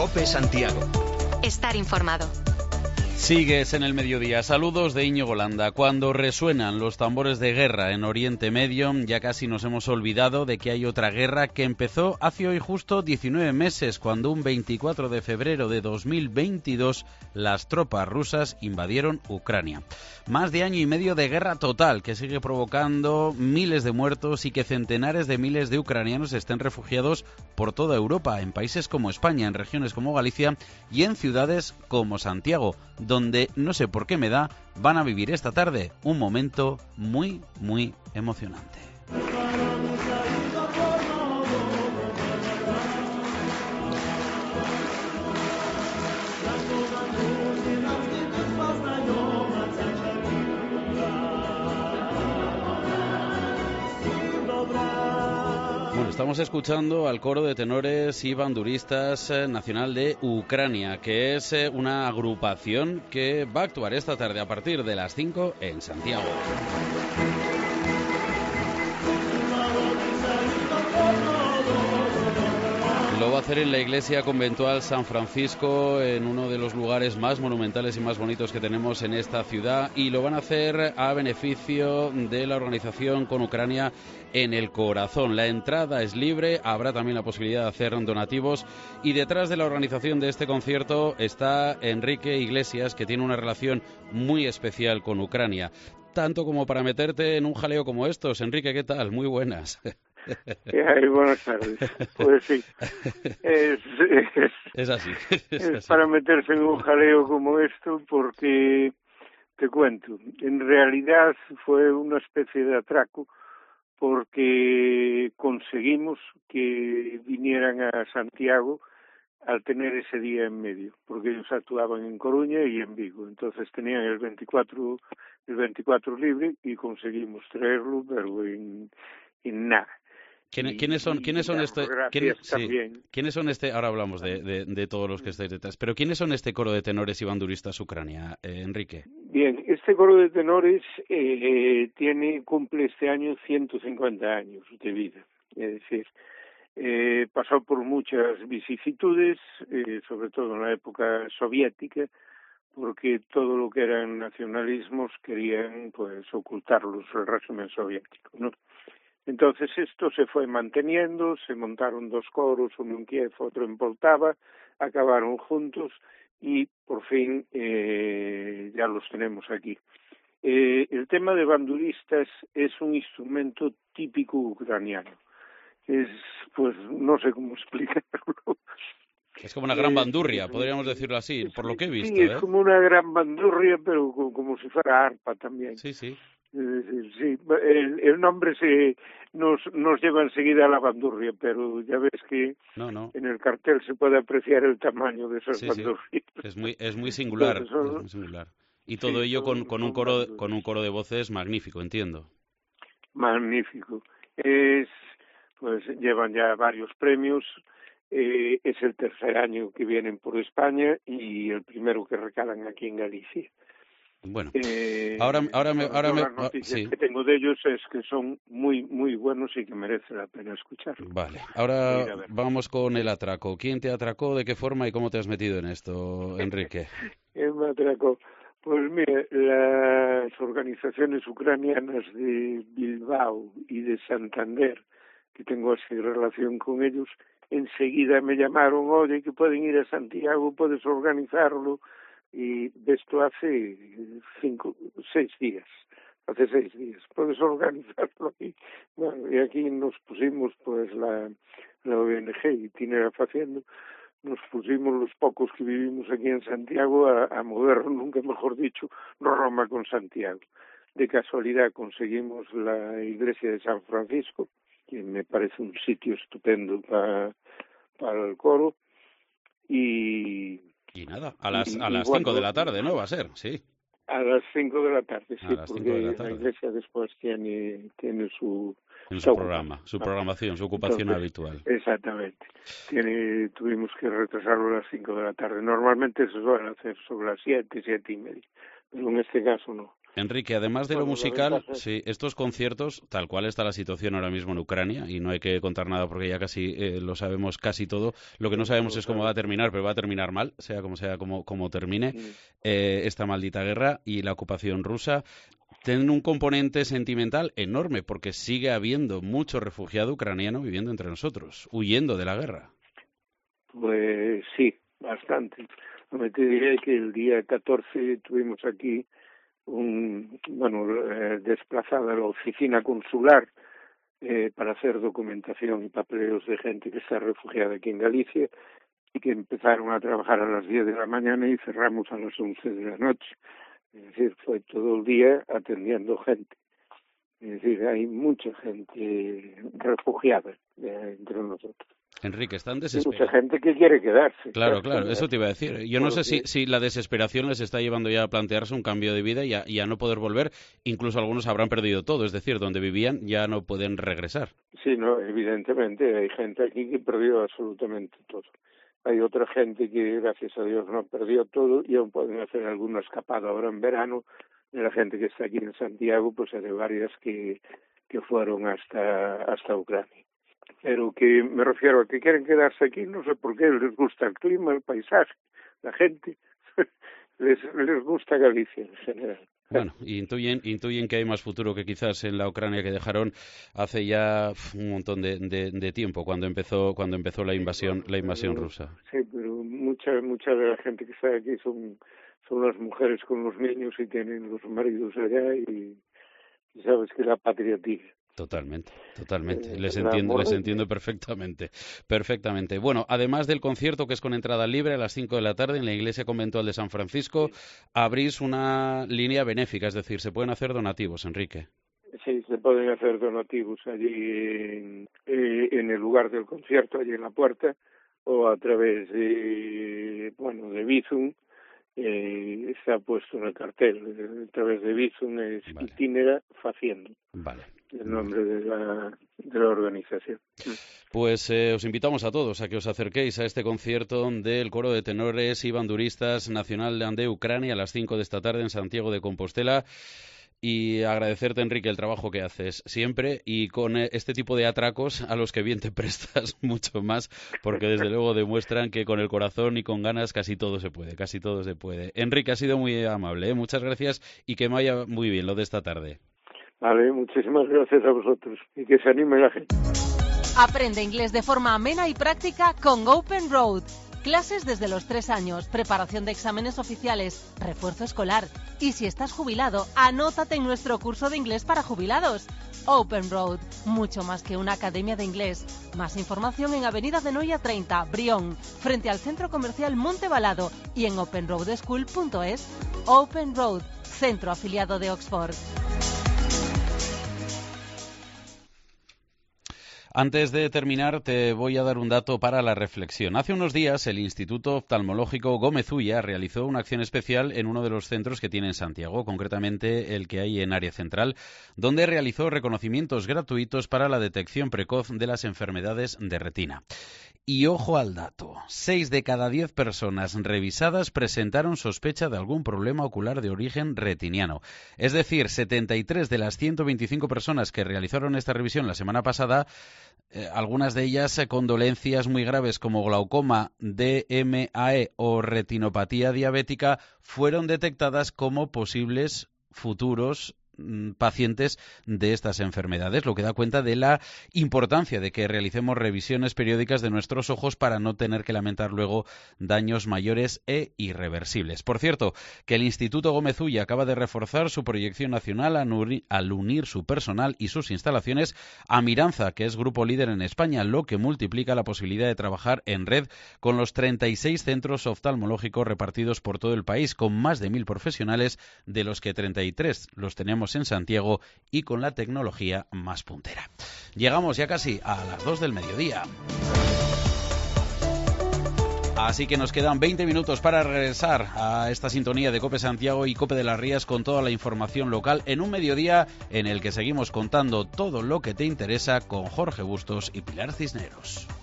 COPE Santiago. Estar informado. Sigues en el mediodía. Saludos de Íñigo Landa. Cuando resuenan los tambores de guerra en Oriente Medio, ya casi nos hemos olvidado de que hay otra guerra que empezó hace hoy justo 19 meses, cuando un 24 de febrero de 2022 las tropas rusas invadieron Ucrania. Más de año y medio de guerra total que sigue provocando miles de muertos y que centenares de miles de ucranianos estén refugiados por toda Europa, en países como España, en regiones como Galicia y en ciudades como Santiago, donde, no sé por qué me da, van a vivir esta tarde un momento muy, muy emocionante. Estamos escuchando al coro de tenores y banduristas nacional de Ucrania, que es una agrupación que va a actuar esta tarde a partir de las 5 en Santiago. Lo va a hacer en la iglesia conventual San Francisco, en uno de los lugares más monumentales y más bonitos que tenemos en esta ciudad, y lo van a hacer a beneficio de la organización Con Ucrania en el Corazón. La entrada es libre, habrá también la posibilidad de hacer donativos, y detrás de la organización de este concierto está Enrique Iglesias, que tiene una relación muy especial con Ucrania, tanto como para meterte en un jaleo como estos. Enrique, ¿qué tal? Muy buenas. Buenas tardes. Pues sí, es así. Es para meterse en un jaleo como esto, porque te cuento, en realidad fue una especie de atraco, porque conseguimos que vinieran a Santiago al tener ese día en medio, porque ellos actuaban en Coruña y en Vigo, entonces tenían el 24 libre y conseguimos traerlo, pero en nada. ¿Quiénes son ahora hablamos de todos los que estáis detrás, pero quiénes son este coro de tenores y banduristas Ucrania, Enrique? Bien, este coro de tenores cumple este año 150 años de vida, es decir, pasó por muchas vicisitudes, sobre todo en la época soviética, porque todo lo que eran nacionalismos querían pues ocultarlos el régimen soviético, ¿no? Entonces esto se fue manteniendo, se montaron dos coros, uno en Kiev, otro en Poltava, acabaron juntos y por fin ya los tenemos aquí. El tema de banduristas es un instrumento típico ucraniano. Pues no sé cómo explicarlo. Es como una gran bandurria, podríamos decirlo así, por lo que he visto. Sí, es como una gran bandurria, pero como si fuera arpa también. Sí. Sí, el nombre nos lleva enseguida a la bandurria, pero ya ves que en el cartel se puede apreciar el tamaño de esas bandurrias. Sí. Es muy singular, entonces, es muy singular. Y todo ello con un coro de voces magnífico, entiendo. Magnífico. Pues llevan ya varios premios. Es el tercer año que vienen por España y el primero que recalan aquí en Galicia. Bueno, las noticias que tengo de ellos es que son muy, muy buenos y que merece la pena escucharlos. Vale, ahora vamos con el atraco. ¿Quién te atracó, de qué forma y cómo te has metido en esto, Enrique? ¿Quién me atracó? Pues mire, las organizaciones ucranianas de Bilbao y de Santander, que tengo así relación con ellos, enseguida me llamaron, oye, que pueden ir a Santiago, puedes organizarlo. Y de esto hace 6 días. Puedes organizarlo aquí. Bueno, y aquí nos pusimos, pues, la ONG y Tinera haciendo, nos pusimos los pocos que vivimos aquí en Santiago a mover, nunca mejor dicho, Roma con Santiago. De casualidad conseguimos la iglesia de San Francisco, que me parece un sitio estupendo para el coro, y nada, a las 5 de la tarde, ¿no? Va a ser, sí. A las 5 de la tarde, sí, porque la iglesia después tiene su programa, su programación, su ocupación habitual. Exactamente. Tuvimos que retrasarlo a las 5 de la tarde. Normalmente se suele hacer sobre las 7 y media, pero en este caso no. Enrique, además de lo musical, sí, estos conciertos, tal cual está la situación ahora mismo en Ucrania, y no hay que contar nada porque ya casi lo sabemos casi todo, lo que no sabemos es cómo va a terminar, pero va a terminar mal, sea, como termine esta maldita guerra y la ocupación rusa. Tienen un componente sentimental enorme porque sigue habiendo mucho refugiado ucraniano viviendo entre nosotros, huyendo de la guerra. Pues sí, bastante. Me te diré que el día 14 tuvimos aquí desplazada la oficina consular para hacer documentación y papeleos de gente que está refugiada aquí en Galicia y que empezaron a trabajar a las 10 de la mañana y cerramos a las 11 de la noche. Es decir, fue todo el día atendiendo gente. Es decir, hay mucha gente refugiada entre nosotros. Enrique, están desesperados. Mucha gente que quiere quedarse. Claro, eso te iba a decir. Yo no sé si la desesperación les está llevando ya a plantearse un cambio de vida y a no poder volver. Incluso algunos habrán perdido todo, es decir, donde vivían ya no pueden regresar. Sí, no, evidentemente hay gente aquí que perdió absolutamente todo. Hay otra gente que, gracias a Dios, no perdió todo y aún pueden hacer alguna escapada ahora en verano. De la gente que está aquí en Santiago, pues hay varias que fueron hasta Ucrania. Pero que me refiero a que quieren quedarse aquí, no sé por qué, les gusta el clima, el paisaje, la gente, les gusta Galicia en general. Bueno, intuyen que hay más futuro que quizás en la Ucrania que dejaron hace ya un montón de tiempo, cuando empezó la invasión rusa. Sí, pero mucha de la gente que está aquí son las mujeres con los niños y tienen los maridos allá y sabes que la patria tira. Totalmente. Les entiendo perfectamente. Bueno, además del concierto que es con entrada libre a las 5 de la tarde en la Iglesia Conventual de San Francisco, abrís una línea benéfica, es decir, se pueden hacer donativos, Enrique. Sí, se pueden hacer donativos allí en el lugar del concierto, allí en la puerta, o a través de Bizum. Está puesto en el cartel, a través de Bizum es Itinera Faciendo. Vale. El nombre de la organización. Pues os invitamos a todos a que os acerquéis a este concierto del coro de tenores y banduristas nacional de Ucrania a las 5 de esta tarde en Santiago de Compostela. Y agradecerte, Enrique, el trabajo que haces siempre y con este tipo de atracos a los que bien te prestas mucho más, porque desde luego demuestran que con el corazón y con ganas casi todo se puede. Enrique, ha sido muy amable, ¿eh? Muchas gracias y que me vaya muy bien lo de esta tarde. Vale, muchísimas gracias a vosotros y que se anime la gente. Aprende inglés de forma amena y práctica con Open Road. Clases desde los 3 años, preparación de exámenes oficiales, refuerzo escolar. Y si estás jubilado, anótate en nuestro curso de inglés para jubilados. Open Road, mucho más que una academia de inglés. Más información en Avenida de Noia 30, Brión, frente al Centro Comercial Montebalado y en openroadschool.es. Open Road, centro afiliado de Oxford. Antes de terminar, te voy a dar un dato para la reflexión. Hace unos días, el Instituto Oftalmológico Gómez Ulla realizó una acción especial en uno de los centros que tiene en Santiago, concretamente el que hay en Área Central, donde realizó reconocimientos gratuitos para la detección precoz de las enfermedades de retina. Y ojo al dato, 6 de cada 10 personas revisadas presentaron sospecha de algún problema ocular de origen retiniano. Es decir, 73 de las 125 personas que realizaron esta revisión la semana pasada, algunas de ellas con dolencias muy graves como glaucoma, DMAE o retinopatía diabética, fueron detectadas como posibles futuros pacientes de estas enfermedades, lo que da cuenta de la importancia de que realicemos revisiones periódicas de nuestros ojos para no tener que lamentar luego daños mayores e irreversibles. Por cierto, que el Instituto Gómez Ulla acaba de reforzar su proyección nacional al unir su personal y sus instalaciones a Miranza, que es grupo líder en España, lo que multiplica la posibilidad de trabajar en red con los 36 centros oftalmológicos repartidos por todo el país, con más de 1.000 profesionales, de los que 33 los tenemos en Santiago y con la tecnología más puntera. Llegamos ya casi a las 2 del mediodía. Así que nos quedan 20 minutos para regresar a esta sintonía de COPE Santiago y COPE de las Rías con toda la información local en un mediodía en el que seguimos contando todo lo que te interesa con Jorge Bustos y Pilar Cisneros.